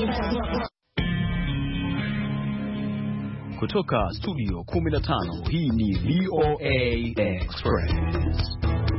Kutoka studio 15, hii ni VOA Express.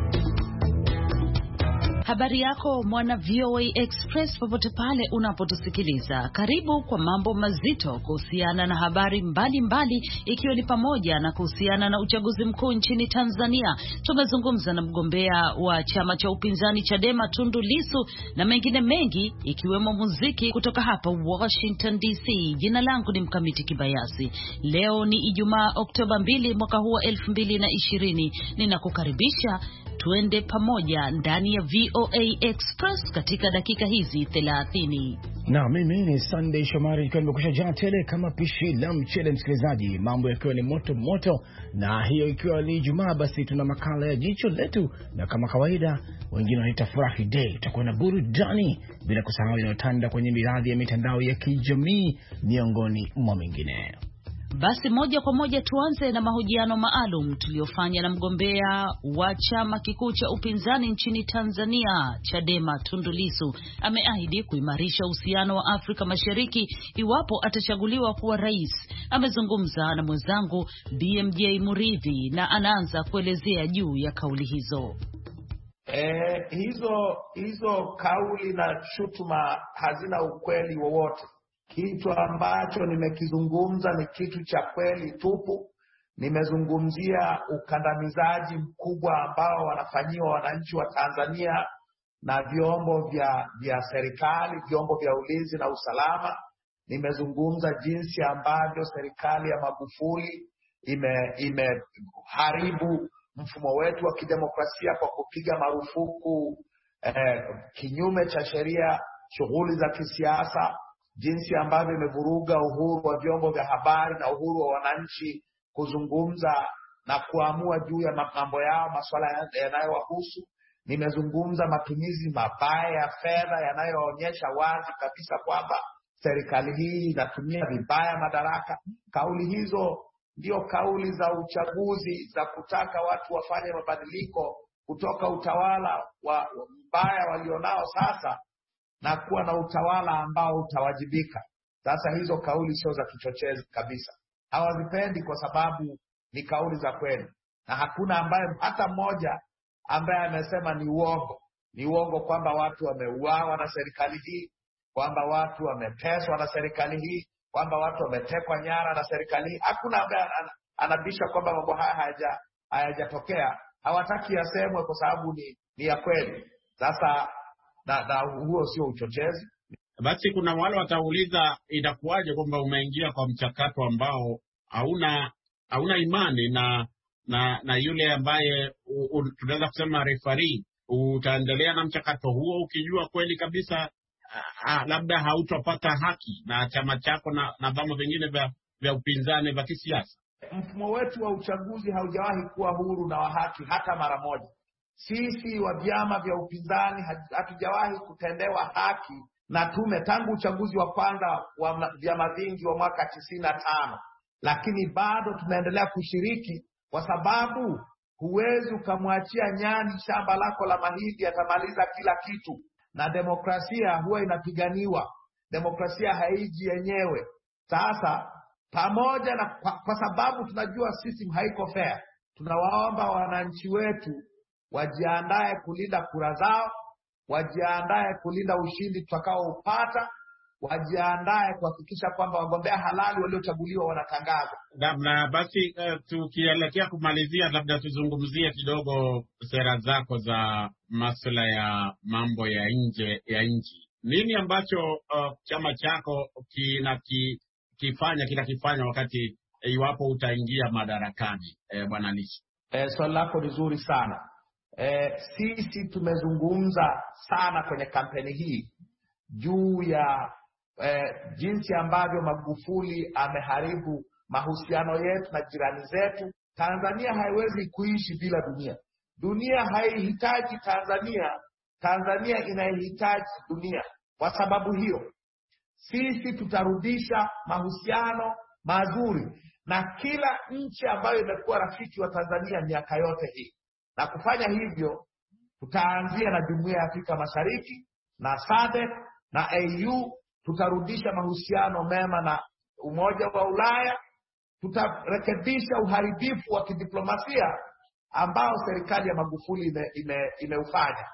Habari yako mwana VOA Express popote pale unapotusikiliza. Karibu kwa mambo mazito kuhusiana na habari mbalimbali, ikiwa ni pamoja na kuhusiana na uchaguzi mkuu nchini Tanzania. Tumezungumza na mgombea wa chama cha upinzani Chadema Tundu Lissu na mengine mengi ikiwemo muziki kutoka hapa Washington DC. Jina langu ni Mkamiti Kibayasi. Leo ni Ijumaa Oktoba 2 mwaka huu 2020. Ninakukaribisha tuende pamoja ndani ya VOA Express katika dakika hizi 30. Na mimi ni Sunday Shomari, ikiwa nimekusha jaa tele kama pishi la mchele, msikilizaji, mambo yakiwa ni moto moto, na hiyo ikiwa ni Ijumaa, basi tuna makala ya jicho letu, na kama kawaida wengine wanaita furahi day, tutakuwa na burudani, bila kusahau inayotanda kwenye miradhi ya mitandao ya kijamii miongoni mwa mengine. Basi moja kwa moja tuanze na mahojiano maalum tuliyofanya na mgombea wa chama kikuu cha upinzani nchini Tanzania Chadema Tundu Lissu. Ameahidi kuimarisha uhusiano wa Afrika Mashariki iwapo atachaguliwa kuwa rais. Amezungumza na mwenzangu BMJ Muridhi na anaanza kuelezea juu ya kauli hizo. Hizo kauli na shutuma hazina ukweli wowote. Kitu ambacho nimekizungumza ni kitu cha kweli tupu. Nimezungumzia ukandamizaji mkubwa ambao wanafanyiwa wananchi wa Tanzania na vyombo vya serikali, vyombo vya ulinzi na usalama. Nimezungumza jinsi ambavyo serikali ya Magufuli imeharibu mfumo wetu wa kidemokrasia kwa kupiga marufuku kinyume cha sheria shughuli za kisiasa, jinsi ambavyo imevuruga uhuru wa vyombo vya habari na uhuru wa wananchi kuzungumza na kuamua juu ya mambo yao, masuala yanayowahusu. Nimezungumza matumizi mabaya ya fedha yanayoonyesha wazi kabisa kwamba serikali hii inatumia vibaya madaraka. Kauli hizo ndio kauli za uchaguzi, za kutaka watu wafanye mabadiliko kutoka utawala wa mbaya walionao sasa na kuwa na utawala ambao utawajibika. Sasa hizo kauli sio za kichochezi kabisa. Hawazipendi kwa sababu ni kauli za kweli. Na hakuna ambaye hata mmoja ambaye amesema ni uongo. Ni uongo kwamba watu wameuawa na serikali hii, kwamba watu wameteswa na serikali hii, kwamba watu wametekwa nyara na serikali hii. Hakuna ambaye anabisha kwamba mambo haya hayajatokea. Hawataki yasemwe kwa sababu ni ya kweli. Sasa na huo sio uchochezi. Basi kuna wale watauliza inakuwaje kwamba umeingia kwa mchakato ambao hauna imani na yule ambaye tunaweza kusema referee. Utaendelea na mchakato huo ukijua kweli kabisa labda hautopata haki na chama chako na vyama vingine vya upinzani vya kisiasa. Mfumo wetu wa uchaguzi haujawahi kuwa huru na wa haki hata mara moja. Sisi wa vyama vya upinzani hatujawahi kutendewa haki na tume tangu uchaguzi wa kwanza wa vyama vingi wa mwaka 95. Lakini bado tunaendelea kushiriki kwa sababu huwezi ukamwachia nyani shamba lako la mahindi atamaliza kila kitu. Na demokrasia huwa inapiganiwa. Demokrasia haiji yenyewe. Sasa pamoja na kwa sababu tunajua system haiko fair, tunawaomba wananchi wetu wajiandae kulinda kura zao, wajiandae kulinda ushindi tutakaoupata, wajiandae kuhakikisha kwamba wagombea halali waliochaguliwa wanatangazwa. Na basi tukielekea kumalizia, labda tuzungumzie kidogo sera zako za masuala ya mambo ya nje ya nchi. Nini ambacho chama chako kinakifanya wakati iwapo utaingia madarakani, Bwana Lissu? Swali lako ni zuri sana. Sisi tumezungumza sana kwenye kampeni hii juu ya jinsi ambavyo Magufuli ameharibu mahusiano yetu na jirani zetu. Tanzania haiwezi kuishi bila dunia. Dunia haihitaji Tanzania, Tanzania inaihitaji dunia. Kwa sababu hiyo, sisi tutarudisha mahusiano mazuri na kila nchi ambayo imekuwa rafiki wa Tanzania miaka yote hii. Na kufanya hivyo, tutaanzia na Jumuiya ya Afrika Mashariki na SADC na AU tutarudisha mahusiano mema na Umoja wa Ulaya, tutarekebisha uharibifu wa kidiplomasia ambao serikali ya Magufuli imeufanya.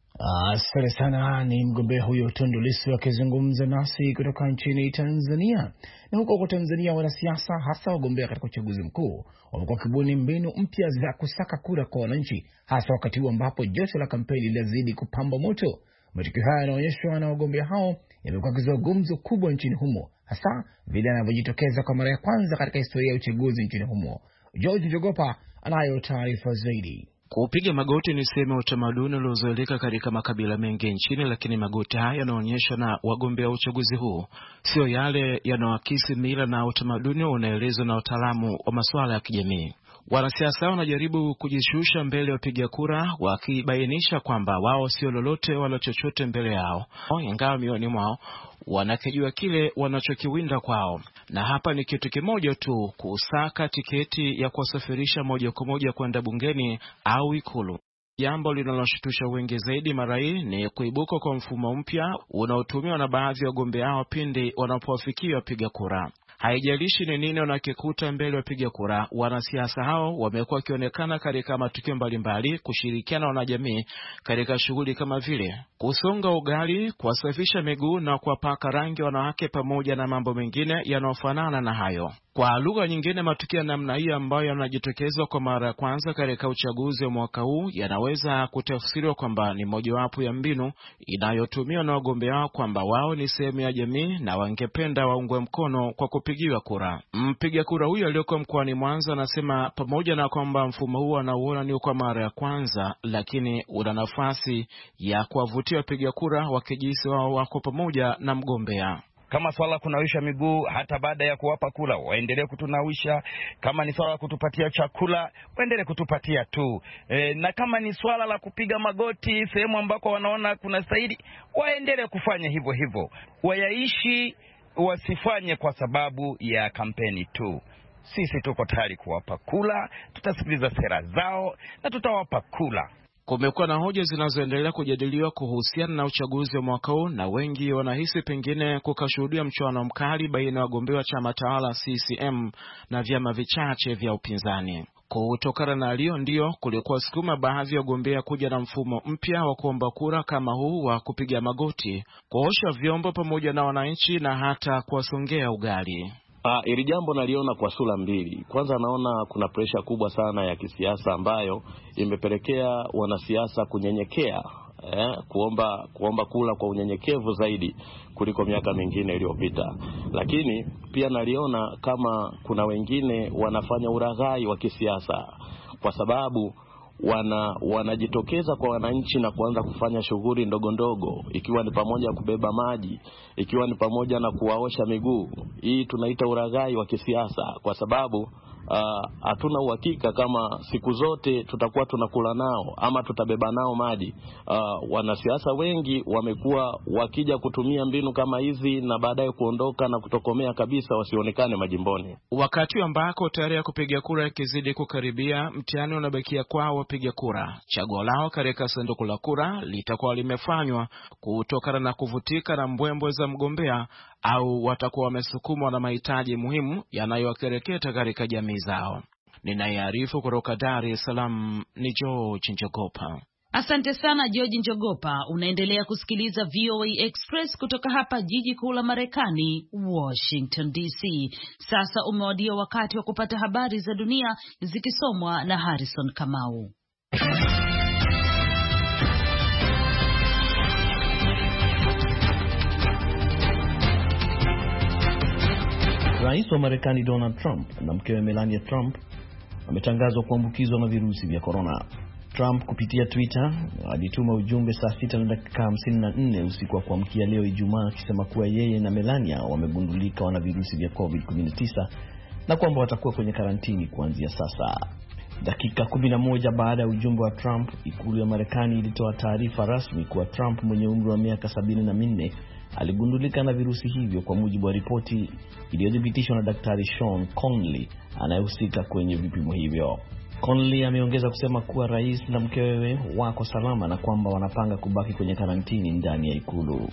Asante sana. Ni mgombea huyo Tundu Lissu akizungumza nasi kutoka nchini Tanzania. Na huko kwa Tanzania, wanasiasa hasa wagombea katika uchaguzi mkuu wamekuwa kibuni mbinu mpya za kusaka kura kwa wananchi, hasa wakati huu ambapo joto la kampeni linazidi kupamba moto. Matukio haya yanaonyeshwa na wagombea hao yamekuwa kizua gumzo kubwa nchini humo, hasa vile yanavyojitokeza kwa mara ya kwanza katika historia ya uchaguzi nchini humo. George Njogopa anayo taarifa zaidi. Kupiga magoti ni sehemu ya utamaduni uliozoeleka katika makabila mengi nchini, lakini magoti haya yanaonyeshwa na wagombea uchaguzi huu sio yale yanayoakisi mila na utamaduni unaelezwa na wataalamu wa masuala ya kijamii. Wanasiasa wanajaribu kujishusha mbele ya wapiga kura, wakibainisha kwamba wao sio lolote wala chochote mbele yao, ingawa mioni mwao wanakijua kile wanachokiwinda kwao. Na hapa ni kitu kimoja tu, kusaka tiketi ya kuwasafirisha moja kwa moja kwenda bungeni au Ikulu. Jambo linaloshutusha wengi zaidi mara hii ni kuibuka kwa mfumo mpya unaotumiwa na baadhi ya wagombea hao pindi wanapowafikia wapiga kura. Haijalishi ni nini wanakikuta mbele wapiga kura, wanasiasa hao wamekuwa wakionekana katika matukio mbalimbali kushirikiana na wanajamii katika shughuli kama vile kusonga ugali, kuwasafisha miguu na kuwapaka rangi wanawake, pamoja na mambo mengine yanayofanana na hayo. Kwa lugha nyingine, matukio ya namna hii ambayo yanajitokeza kwa mara ya kwanza katika uchaguzi wa mwaka huu yanaweza kutafsiriwa kwamba ni mojawapo ya mbinu inayotumiwa na wagombea wao kwamba wao ni sehemu ya jamii na wangependa waungwe mkono kwa kupigiwa kura. Mpiga kura huyo aliyoko mkoani Mwanza anasema pamoja na kwamba mfumo huu anauona ni kwa mara ya kwanza, lakini una nafasi ya kuwavutia wapiga kura wakijisi wao wako pamoja na mgombea. Kama swala kunawisha miguu, hata baada ya kuwapa kula waendelee kutunawisha. Kama ni swala kutupatia chakula, waendelee kutupatia tu. Na kama ni swala la kupiga magoti sehemu ambako wanaona kuna stahili, waendelee kufanya hivyo hivyo. Wayaishi, wasifanye kwa sababu ya kampeni tu. Sisi tuko tayari kuwapa kula, tutasikiliza sera zao na tutawapa kula. Kumekuwa na hoja zinazoendelea kujadiliwa kuhusiana na uchaguzi wa mwaka huu, na wengi wanahisi pengine kukashuhudia mchuano mkali baina ya wagombea wa chama tawala CCM na vyama vichache vya upinzani. Kutokana na hiyo ndio kulikuwa sukuma baadhi ya wagombea kuja na mfumo mpya wa kuomba kura kama huu wa kupiga magoti, kuosha vyombo pamoja na wananchi na hata kuwasongea ugali. Hili jambo naliona kwa sura mbili. Kwanza naona kuna presha kubwa sana ya kisiasa ambayo imepelekea wanasiasa kunyenyekea, kuomba kula kwa unyenyekevu zaidi kuliko miaka mingine iliyopita. Lakini pia naliona kama kuna wengine wanafanya uraghai wa kisiasa kwa sababu wanajitokeza kwa wananchi na kuanza kufanya shughuli ndogo ndogo, ikiwa ni pamoja kubeba maji, ikiwa ni pamoja na kuwaosha miguu. Hii tunaita uraghai wa kisiasa kwa sababu hatuna uhakika kama siku zote tutakuwa tunakula nao ama tutabeba nao maji. Wanasiasa wengi wamekuwa wakija kutumia mbinu kama hizi na baadaye kuondoka na kutokomea kabisa, wasionekane majimboni. Wakati ambako tarehe ya kupiga kura ikizidi kukaribia, mtihani unabakia kwa wapiga kura. Chaguo lao katika sanduku la kura litakuwa limefanywa kutokana na kuvutika na mbwembwe za mgombea, au watakuwa wamesukumwa na mahitaji muhimu yanayowakereketa katika jamii zao. Ninayearifu kutoka Dar es Salaam ni George Njogopa. Asante sana George Njogopa. Unaendelea kusikiliza VOA Express kutoka hapa jiji kuu la Marekani, Washington DC. Sasa umewadia wakati wa kupata habari za dunia zikisomwa na Harrison Kamau. Rais wa Marekani Donald Trump na mkewe Melania Trump wametangazwa kuambukizwa na virusi vya corona. Trump kupitia Twitter alituma ujumbe saa 6:54 usiku wa kuamkia leo Ijumaa akisema kuwa yeye na Melania wamegundulika wana virusi vya COVID-19 na kwamba watakuwa kwenye karantini kuanzia sasa. Dakika 11 baada ya ujumbe wa Trump, ikulu ya Marekani ilitoa taarifa rasmi kuwa Trump mwenye umri wa miaka 74 aligundulika na virusi hivyo, kwa mujibu wa ripoti iliyothibitishwa na Daktari Sean Conley anayehusika kwenye vipimo hivyo. Conley ameongeza kusema kuwa rais na mkewe wako salama na kwamba wanapanga kubaki kwenye karantini ndani ya ikulu.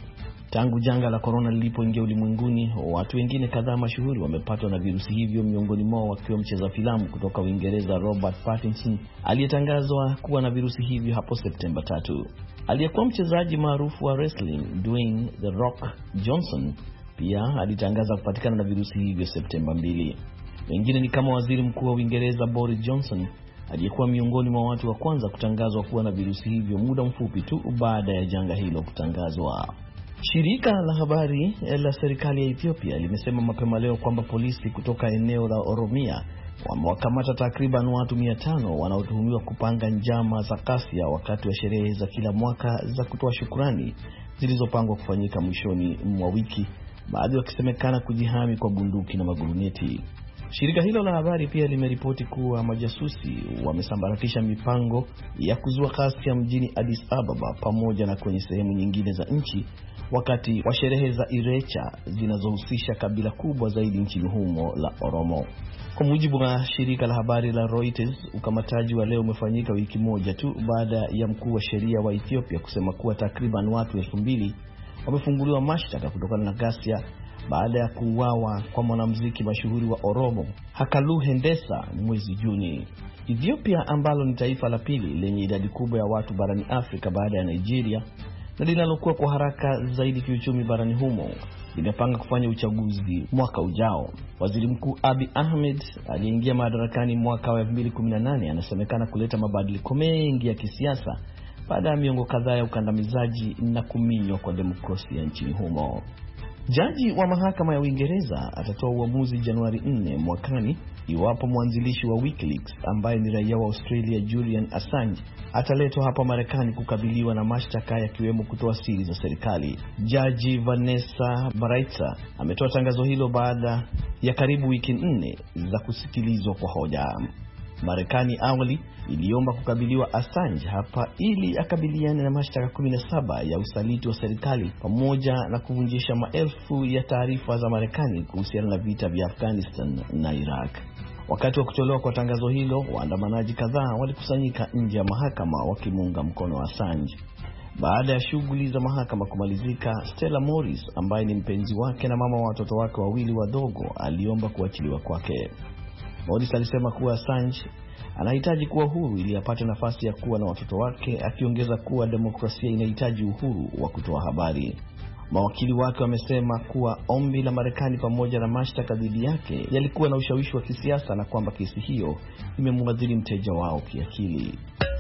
Tangu janga la korona lilipoingia ulimwenguni, watu wengine kadhaa mashuhuri wamepatwa na virusi hivyo, miongoni mwao wakiwa mcheza filamu kutoka Uingereza Robert Pattinson aliyetangazwa kuwa na virusi hivyo hapo Septemba 3. Aliyekuwa mchezaji maarufu wa wrestling Dwayne The Rock Johnson pia alitangaza kupatikana na virusi hivyo Septemba 2. Wengine ni kama waziri mkuu wa Uingereza Boris Johnson aliyekuwa miongoni mwa watu wa kwanza kutangazwa kuwa na virusi hivyo muda mfupi tu baada ya janga hilo kutangazwa. Shirika la habari la serikali ya Ethiopia limesema mapema leo kwamba polisi kutoka eneo la Oromia wamewakamata takriban watu 500 wanaotuhumiwa kupanga njama za ghasia wakati wa sherehe za kila mwaka za kutoa shukrani zilizopangwa kufanyika mwishoni mwa wiki, baadhi wakisemekana kujihami kwa bunduki na maguruneti. Shirika hilo la habari pia limeripoti kuwa majasusi wamesambaratisha mipango ya kuzua ghasia mjini Addis Ababa pamoja na kwenye sehemu nyingine za nchi wakati wa sherehe za Irecha zinazohusisha kabila kubwa zaidi nchini humo la Oromo. Kwa mujibu wa shirika la habari la Reuters, ukamataji wa leo umefanyika wiki moja tu baada ya mkuu wa sheria wa Ethiopia kusema kuwa takriban watu 2000 wamefunguliwa mashtaka kutokana na ghasia baada ya kuuawa kwa mwanamuziki mashuhuri wa Oromo Hakalu Hundessa mwezi Juni. Ethiopia ambalo ni taifa la pili lenye idadi kubwa ya watu barani Afrika baada ya Nigeria na linalokuwa kwa haraka zaidi kiuchumi barani humo, linapanga kufanya uchaguzi mwaka ujao. Waziri Mkuu Abiy Ahmed aliyeingia madarakani mwaka wa 2018 anasemekana kuleta mabadiliko mengi ya kisiasa baada ya miongo kadhaa ya ukandamizaji na kuminywa kwa demokrasia nchini humo. Jaji wa mahakama ya Uingereza atatoa uamuzi Januari 4 mwakani iwapo mwanzilishi wa WikiLeaks ambaye ni raia wa Australia Julian Assange ataletwa hapa Marekani kukabiliwa na mashtaka yakiwemo kutoa siri za serikali. Jaji Vanessa Baraitser ametoa tangazo hilo baada ya karibu wiki 4 za kusikilizwa kwa hoja. Marekani awali iliomba kukabiliwa Assange hapa ili akabiliane na mashtaka 17 ya usaliti wa serikali pamoja na kuvunjisha maelfu ya taarifa za Marekani kuhusiana na vita vya Afghanistan na Iraq. Wakati wa kutolewa kwa tangazo hilo, waandamanaji kadhaa walikusanyika nje ya mahakama wakimuunga mkono Assange. Baada ya shughuli za mahakama kumalizika, Stella Morris ambaye ni mpenzi wake na mama wa watoto wake wawili wadogo aliomba kuachiliwa kwake. Morris alisema kuwa Assange anahitaji kuwa huru ili apate nafasi ya kuwa na watoto wake, akiongeza kuwa demokrasia inahitaji uhuru wa kutoa habari. Mawakili wake wamesema kuwa ombi la Marekani pamoja na mashtaka dhidi yake yalikuwa na ushawishi wa kisiasa na kwamba kesi hiyo imemwadhiri mteja wao kiakili.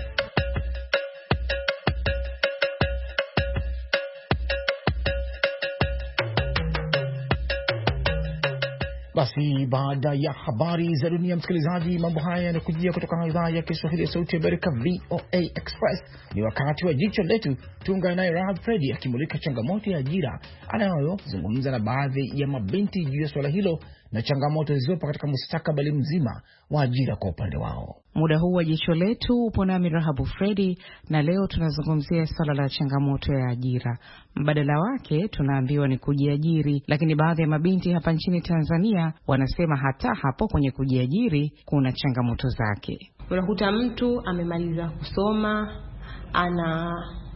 Basi baada ya habari za dunia, msikilizaji, mambo haya yanakujia kutoka idhaa ya Kiswahili ya Sauti ya Amerika VOA Express. Ni wakati wa jicho letu. Tuungane naye Rahab Fredi akimulika changamoto ya ajira anayozungumza na baadhi ya mabinti juu ya swala hilo na changamoto zilizopo katika mustakabali mzima wa ajira kwa upande wao. Muda huu wa jicho letu upo nami Rahab Fredi, na leo tunazungumzia swala la changamoto ya ajira. Mbadala wake tunaambiwa ni kujiajiri, lakini baadhi ya mabinti hapa nchini Tanzania wanasema hata hapo kwenye kujiajiri kuna changamoto zake. Unakuta mtu amemaliza kusoma, ana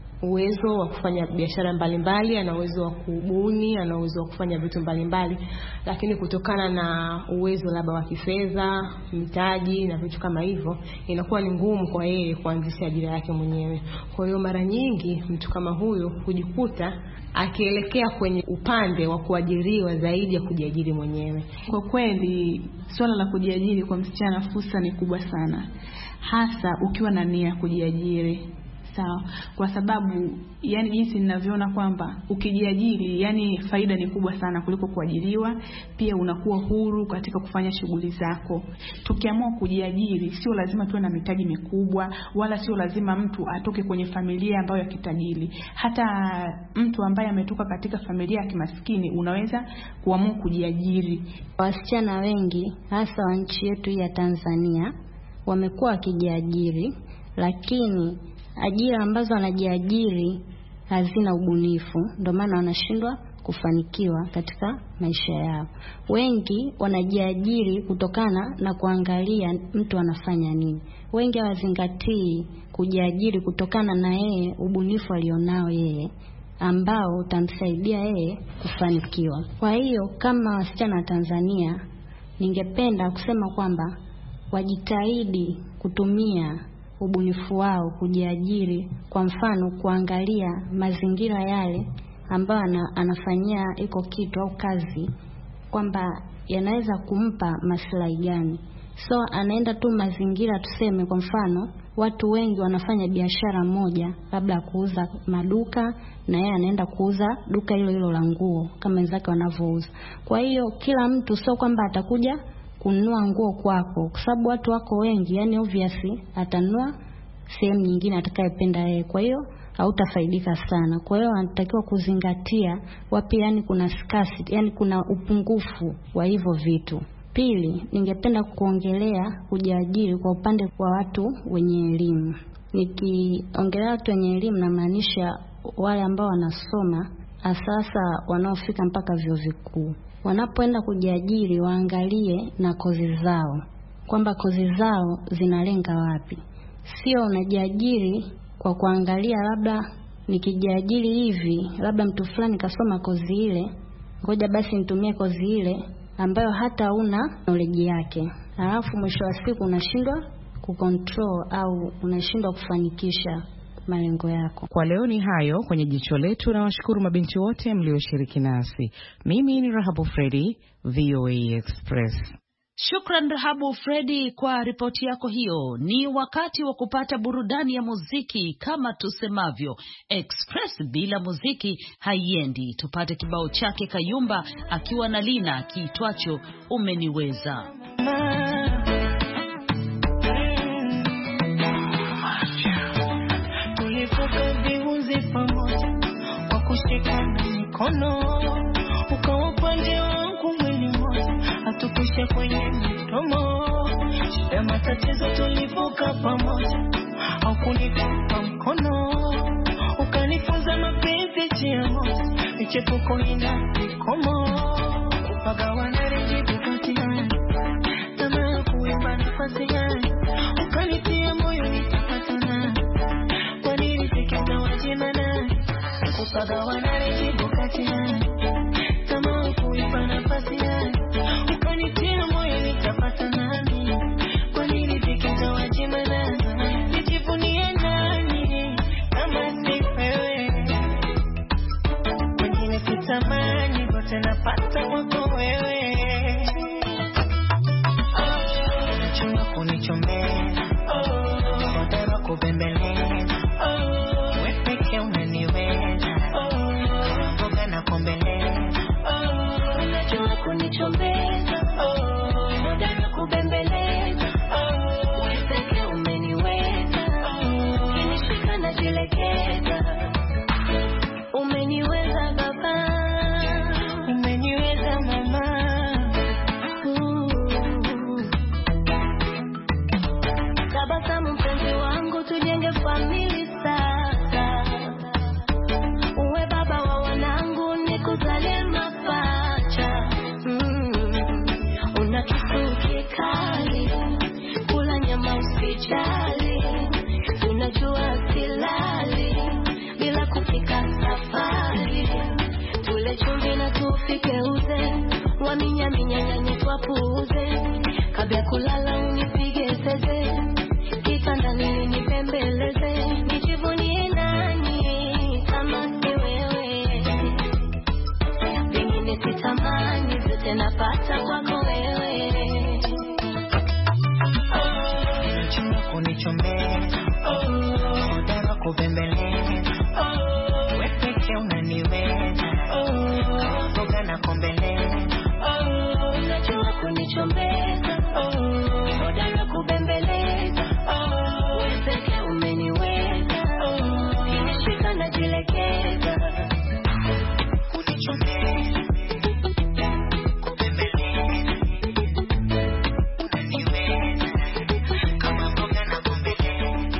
uwezo wa kufanya biashara mbalimbali, ana uwezo wa kubuni, ana uwezo wa kufanya vitu mbalimbali, lakini kutokana na uwezo labda wa kifedha, mitaji na vitu kama hivyo, inakuwa ni ngumu kwa yeye kuanzisha ajira yake mwenyewe. Kwa hiyo mara nyingi mtu kama huyo hujikuta akielekea kwenye upande wa kuajiriwa zaidi ya kujiajiri mwenyewe. Kwa kweli swala la kujiajiri kwa msichana fursa ni kubwa sana, hasa ukiwa na nia ya kujiajiri. Sawa, kwa sababu yani jinsi ninavyoona kwamba ukijiajiri yani faida ni kubwa sana kuliko kuajiriwa. Pia unakuwa huru katika kufanya shughuli zako. Tukiamua kujiajiri sio lazima tuwe na mitaji mikubwa, wala sio lazima mtu atoke kwenye familia ambayo ya kitajiri. Hata mtu ambaye ametoka katika familia ya kimaskini unaweza kuamua kujiajiri. Wasichana wengi hasa wa nchi yetu ya Tanzania wamekuwa wakijiajiri, lakini ajira ambazo wanajiajiri hazina ubunifu, ndio maana wanashindwa kufanikiwa katika maisha yao. Wengi wanajiajiri kutokana na kuangalia mtu anafanya nini. Wengi hawazingatii kujiajiri kutokana na yeye ubunifu alionao yeye ambao utamsaidia yeye kufanikiwa. Kwa hiyo kama wasichana wa Tanzania, ningependa kusema kwamba wajitahidi kutumia ubunifu wao kujiajiri. Kwa mfano, kuangalia mazingira yale ambayo anafanyia iko kitu au kazi, kwamba yanaweza kumpa maslahi gani. So anaenda tu mazingira, tuseme kwa mfano watu wengi wanafanya biashara moja, labda kuuza maduka, na yeye anaenda kuuza duka hilo hilo la nguo kama wenzake wanavyouza. Kwa hiyo kila mtu sio kwamba atakuja kununua nguo kwako, kwa sababu watu wako wengi, yani obviously atanunua sehemu nyingine atakayependa yeye. Kwa hiyo hautafaidika sana. Kwa hiyo anatakiwa kuzingatia wapi yani kuna scarcity, yani kuna upungufu wa hivyo vitu. Pili, ningependa kuongelea kujiajiri kwa upande wa watu wenye elimu. Nikiongelea watu wenye elimu na maanisha wale ambao wanasoma, asasa wanaofika mpaka vyuo vikuu. Wanapoenda kujiajiri waangalie na kozi zao, kwamba kozi zao zinalenga wapi. Sio unajiajiri kwa kuangalia labda nikijiajiri hivi, labda mtu fulani kasoma kozi ile, ngoja basi nitumie kozi ile ambayo hata una knowledge yake. Alafu mwisho wa siku unashindwa kucontrol au unashindwa kufanikisha malengo yako. Kwa leo ni hayo kwenye jicho letu, na washukuru mabinti wote mlioshiriki nasi. Mimi ni Rahabu Fredi, VOA Express. Shukran Rahabu Fredi kwa ripoti yako hiyo. Ni wakati wa kupata burudani ya muziki. Kama tusemavyo, Express bila muziki haiendi. Tupate kibao chake Kayumba akiwa na Lina kiitwacho Umeniweza. Tulivuka viunzi pamoja kwa kushikana mikono, ukawa upande wangu mwili mmoja, hatukusha kwenye mdomo. Shida matatizo tulivuka pamoja, haukunipa mkono, ukanifunza mapenzi njia moja, michepuko ina mikomo, ukagawana rejibu kati yangu, tamaa kuimba nafasi yangu, ukanitia moyo nitapatana, kwa nini sikiza wajima nani, ukagawana rejibu kati yangu, tamaa kuimba nafasi yangu, ukanitia moyo nitapata nani, kwa nini sikiza wajima nani, nijivunie nani kama si wewe, wengine sitamani, wote napata kwako wewe. Unachunga kunichomea, hodara kubembeleza, wewe pekee unaniweza, mboga na kombeleza. Unachunga kunichomeza, hodara kubembeleza, wewe pekee umeniweza, kinishika na jilegeza. Umeniweza baba, umeniweza mama. Tabasamu mpenzi wangu, tujenge famili sasa. Uwe baba wa wanangu, nikuzalie mapacha. Una kisu kikali, kula nyama usijali. Unajua silali bila kupika safari. Tule chumvi na tufike uze, waminyaminya nyanya twapuuze. Kabla kulala unipige zeze, kitandani nipembeleze. Nijivunie nani kama si wewe, pengine sitamani, zote napata kwako wewe. Unachunga kunichomeza, hodara kubembeleza, wewe pekee unaniweza, mboga na kombeleza. Unachunga kunichomeza, hodara kubembeleza, wewe pekee umeniweza, kinishika na jilegeza. Kunichomeza, kubembeleza, unaniweza, kama mboga na kombeleza.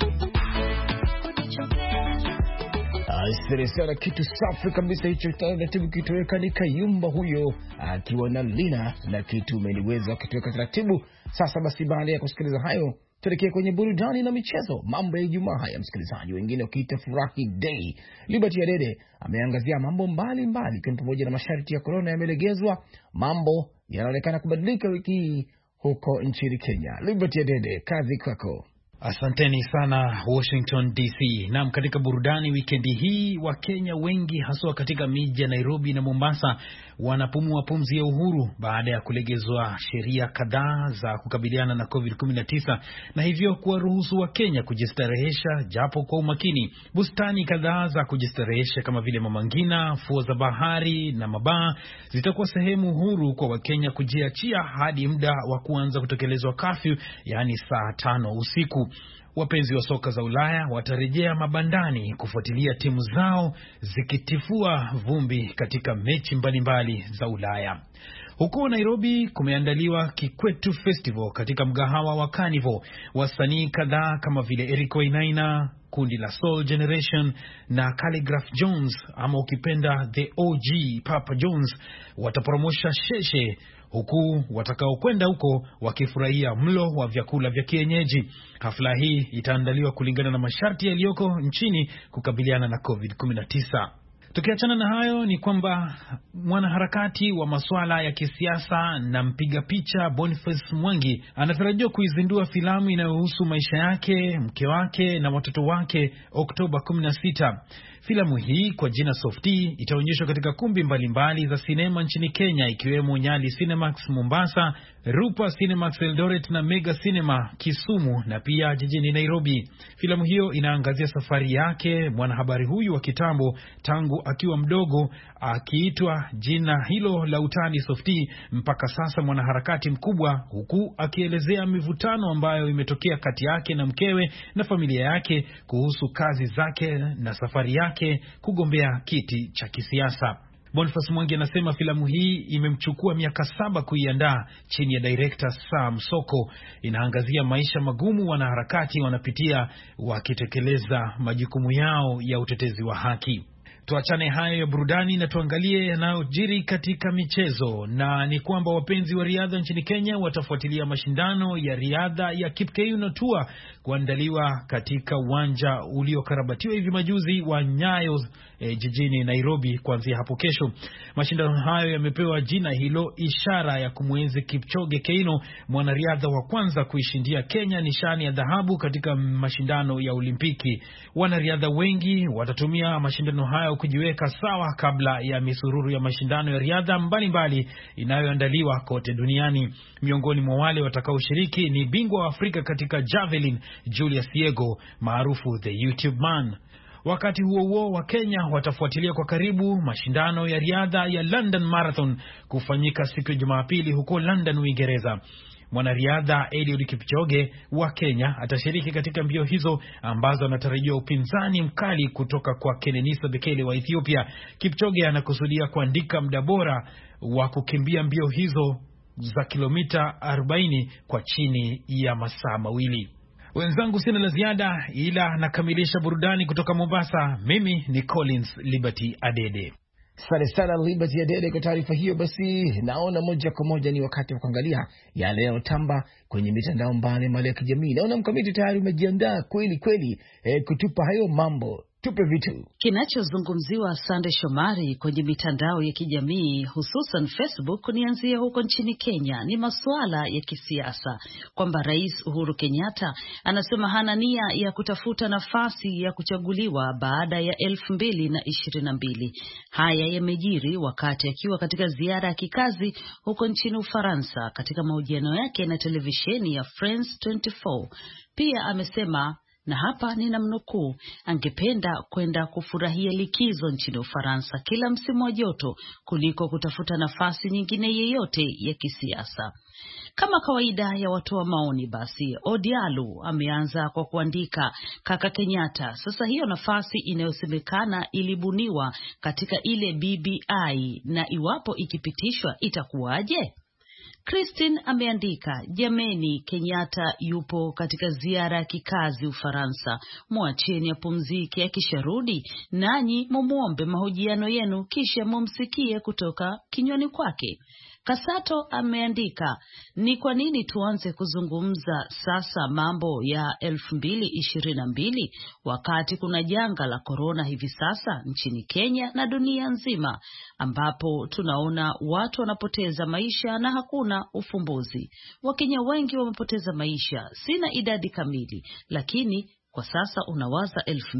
Kunichomeza. Asante sana, kitu safi kabisa hicho, taratibu kitoweka ni Kayumba huyo akiwa na Lina na kitu umeniweza kitoweka taratibu. Sasa basi, baada ya kusikiliza hayo, tuelekee kwenye burudani na michezo. Mambo ya Ijumaa haya, msikilizaji, wengine wakiita furahi day. Liberty Adede ameangazia mambo mbalimbali, ikiwa pamoja na masharti ya korona yamelegezwa. Mambo yanaonekana kubadilika wiki hii huko nchini Kenya. Liberty Adede, kazi kwako. Asanteni sana Washington DC. Naam, katika burudani wikendi hii, wa Kenya wengi haswa katika miji ya Nairobi na Mombasa wanapumua pumzi ya uhuru baada ya kulegezwa sheria kadhaa za kukabiliana na COVID-19 na hivyo kuwaruhusu wa Kenya kujistarehesha japo kwa umakini. Bustani kadhaa za kujistarehesha kama vile Mama Ngina, fuo za bahari na mabaa zitakuwa sehemu huru kwa Wakenya kujiachia hadi muda wa kuanza kutekelezwa curfew, yani saa 5 usiku. Wapenzi wa soka za Ulaya watarejea mabandani kufuatilia timu zao zikitifua vumbi katika mechi mbalimbali za Ulaya. Huko Nairobi kumeandaliwa Kikwetu Festival katika mgahawa wa Carnival. Wasanii kadhaa kama vile Eric Wainaina, kundi la Soul Generation na Calligraph Jones ama ukipenda The OG Papa Jones watapromosha sheshe, huku watakaokwenda huko wakifurahia mlo wa vyakula vya kienyeji. Hafla hii itaandaliwa kulingana na masharti yaliyoko nchini kukabiliana na COVID-19. Tukiachana na hayo ni kwamba mwanaharakati wa masuala ya kisiasa na mpiga picha Boniface Mwangi anatarajiwa kuizindua filamu inayohusu maisha yake, mke wake na watoto wake Oktoba 16. Filamu hii kwa jina Softie itaonyeshwa katika kumbi mbalimbali za sinema nchini Kenya, ikiwemo Nyali Cinemax Mombasa, Rupa Cinemax Eldoret na Mega Cinema Kisumu na pia jijini Nairobi. Filamu hiyo inaangazia safari yake mwanahabari huyu wa kitambo tangu akiwa mdogo, akiitwa jina hilo la utani Softie, mpaka sasa mwanaharakati mkubwa, huku akielezea mivutano ambayo imetokea kati yake na mkewe na familia yake kuhusu kazi zake na safari yake kugombea kiti cha kisiasa. Boniface Mwangi anasema filamu hii imemchukua miaka 7 kuiandaa chini ya director Sam Soko. Inaangazia maisha magumu wanaharakati wanapitia wakitekeleza majukumu yao ya utetezi wa haki. Tuachane hayo ya burudani na tuangalie yanayojiri katika michezo, na ni kwamba wapenzi wa riadha nchini Kenya watafuatilia mashindano ya riadha ya Kipkeino Tour kuandaliwa katika uwanja uliokarabatiwa hivi majuzi wa Nyayo jijini Nairobi kuanzia hapo kesho. Mashindano hayo yamepewa jina hilo ishara ya kumwenzi Kipchoge Keino, mwanariadha wa kwanza kuishindia Kenya nishani ya dhahabu katika mashindano ya Olimpiki. Wanariadha wengi watatumia mashindano hayo kujiweka sawa kabla ya misururu ya mashindano ya riadha mbalimbali inayoandaliwa kote duniani. Miongoni mwa wale watakaoshiriki ni bingwa wa Afrika katika javelin Julius Yego maarufu the YouTube Man. Wakati huo huo, wa Kenya watafuatilia kwa karibu mashindano ya riadha ya London Marathon kufanyika siku ya Jumapili huko London, Uingereza. Mwanariadha Eliud Kipchoge wa Kenya atashiriki katika mbio hizo ambazo anatarajiwa upinzani mkali kutoka kwa Kenenisa Bekele wa Ethiopia. Kipchoge anakusudia kuandika muda bora wa kukimbia mbio hizo za kilomita 40 kwa chini ya masaa mawili. Wenzangu, sina la ziada ila nakamilisha burudani kutoka Mombasa. Mimi ni Collins Liberty Adede. Asante sana Liberty Adede kwa taarifa hiyo. Basi naona moja kwa moja ni wakati wa kuangalia yale yanayotamba kwenye mitandao mbalimbali ya kijamii. Naona Mkamiti tayari umejiandaa kweli kweli kutupa hayo mambo. Tupe vitu kinachozungumziwa Sande Shomari kwenye mitandao ya kijamii, hususan Facebook. Nianzie huko nchini Kenya, ni masuala ya kisiasa, kwamba Rais Uhuru Kenyatta anasema hana nia ya kutafuta nafasi ya kuchaguliwa baada ya 2022. Haya yamejiri wakati akiwa katika ziara ya kikazi huko nchini Ufaransa. Katika mahojiano yake na televisheni ya France 24, pia amesema, na hapa ninamnukuu, angependa kwenda kufurahia likizo nchini Ufaransa kila msimu wa joto kuliko kutafuta nafasi nyingine yeyote ya kisiasa. Kama kawaida ya watoa maoni, basi Odialu ameanza kwa kuandika, kaka Kenyatta, sasa hiyo nafasi inayosemekana ilibuniwa katika ile BBI, na iwapo ikipitishwa itakuwaje? Christine ameandika, jameni, Kenyatta yupo katika ziara ya kikazi Ufaransa, mwacheni apumzike, akisharudi nanyi mumuombe mahojiano yenu kisha mumsikie kutoka kinywani kwake. Kasato ameandika, ni kwa nini tuanze kuzungumza sasa mambo ya 2022 wakati kuna janga la korona hivi sasa nchini Kenya na dunia nzima, ambapo tunaona watu wanapoteza maisha na hakuna ufumbuzi. Wakenya wengi wamepoteza maisha, sina idadi kamili, lakini kwa sasa unawaza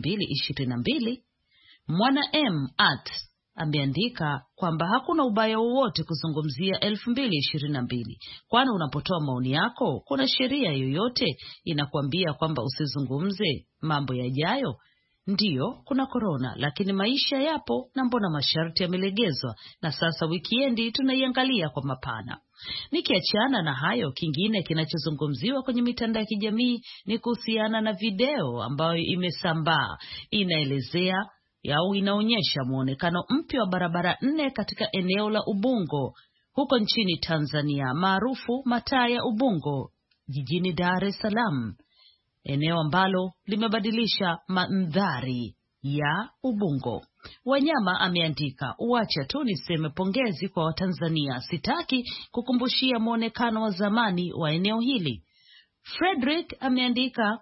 2022. Mwana M ameandika kwamba hakuna ubaya wowote kuzungumzia 2022, kwani unapotoa maoni yako kuna sheria yoyote inakwambia kwamba usizungumze mambo yajayo? Ndiyo, kuna korona, lakini maisha yapo, na mbona masharti yamelegezwa na sasa wikiendi tunaiangalia kwa mapana. Nikiachana na hayo, kingine kinachozungumziwa kwenye mitandao ya kijamii ni kuhusiana na video ambayo imesambaa, inaelezea au inaonyesha muonekano mpya wa barabara 4 katika eneo la Ubungo huko nchini Tanzania, maarufu mataa ya Ubungo jijini Dar es Salaam, eneo ambalo limebadilisha mandhari ya Ubungo. Wanyama ameandika, uacha tu niseme pongezi kwa Watanzania, sitaki kukumbushia muonekano wa zamani wa eneo hili. Frederick ameandika,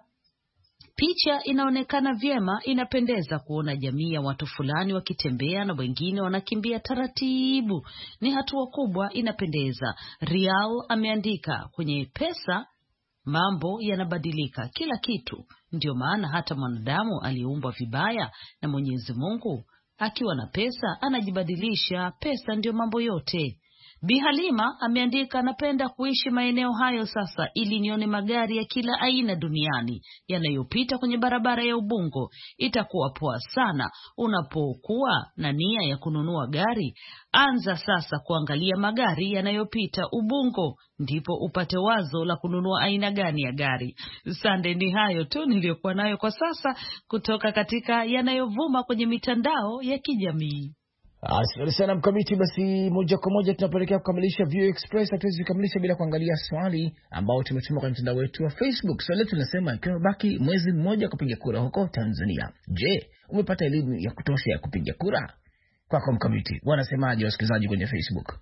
picha inaonekana vyema, inapendeza kuona jamii ya watu fulani wakitembea na wengine wanakimbia taratibu. Ni hatua kubwa, inapendeza. Real ameandika, kwenye pesa mambo yanabadilika, kila kitu. Ndio maana hata mwanadamu aliumbwa vibaya na Mwenyezi Mungu, akiwa na pesa anajibadilisha, pesa ndio mambo yote. Bi Halima ameandika, napenda kuishi maeneo hayo sasa ili nione magari ya kila aina duniani yanayopita kwenye barabara ya Ubungo. Itakuwa poa sana. Unapokuwa na nia ya kununua gari, anza sasa kuangalia magari yanayopita Ubungo, ndipo upate wazo la kununua aina gani ya gari. Sande, ni hayo tu niliyokuwa nayo kwa sasa kutoka katika yanayovuma kwenye mitandao ya kijamii. Asante sana Mkamiti. Basi moja kwa moja tunapelekea kukamilisha View Express. Hatuwezi kukamilisha bila kuangalia swali ambao tumetuma kwenye mtandao wetu wa Facebook. Swali letu linasema, ikiwa baki mwezi mmoja kupiga kura huko Tanzania, je, umepata elimu ya kutosha ya kupiga kura? Kwako Mkamiti, wanasemaje wasikilizaji kwenye Facebook?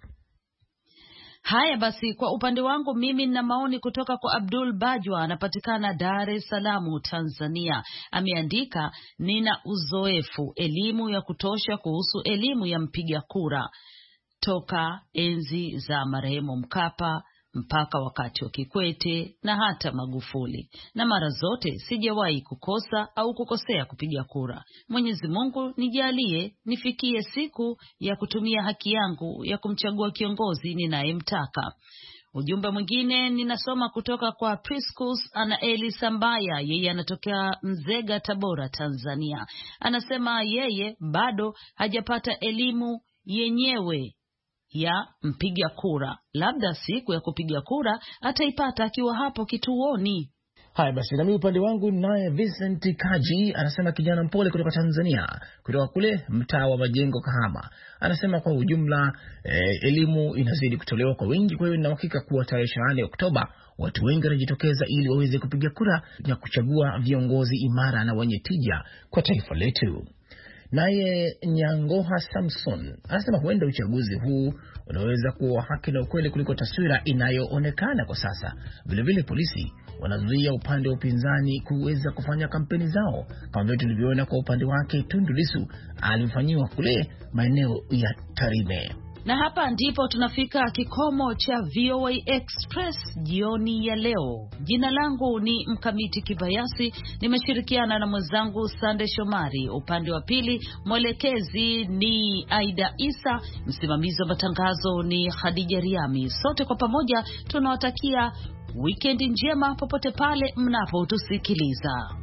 Haya basi, kwa upande wangu mimi nina maoni kutoka kwa Abdul Bajwa, anapatikana Dar es Salaam, Tanzania. Ameandika, nina uzoefu, elimu ya kutosha kuhusu elimu ya mpiga kura toka enzi za marehemu Mkapa mpaka wakati wa Kikwete na hata Magufuli, na mara zote sijawahi kukosa au kukosea kupiga kura. Mwenyezi Mungu nijalie nifikie siku ya kutumia haki yangu ya kumchagua kiongozi ninayemtaka. Ujumbe mwingine ninasoma kutoka kwa Priscus Anaeli Sambaya, yeye anatokea Nzega, Tabora, Tanzania. Anasema yeye bado hajapata elimu yenyewe ya mpiga kura, labda siku ya kupiga kura ataipata akiwa hapo kituoni. Haya basi, na mimi upande wangu naye Vincent Kaji anasema, kijana mpole kutoka Tanzania, kutoka kule mtaa wa Majengo, Kahama. Anasema kwa ujumla elimu inazidi kutolewa kwa wingi, kwa hiyo nina uhakika kuwa tarehe 20 Oktoba watu wengi wanajitokeza ili waweze kupiga kura na kuchagua viongozi imara na wenye tija kwa taifa letu. Naye Nyangoha Samson anasema huenda uchaguzi huu unaweza kuwa haki na ukweli kuliko taswira inayoonekana kwa sasa. Vilevile polisi wanazuia upande wa upinzani kuweza kufanya kampeni zao, kama vile tulivyoona kwa upande wake Tundu Lissu alifanyiwa kule maeneo ya Tarime. Na hapa ndipo tunafika kikomo cha VOA Express jioni ya leo. Jina langu ni Mkamiti Kibayasi, nimeshirikiana na mwenzangu Sande Shomari. Upande wa pili mwelekezi ni Aida Isa, msimamizi wa matangazo ni Khadija Riami. Sote kwa pamoja tunawatakia wikendi njema popote pale mnapotusikiliza.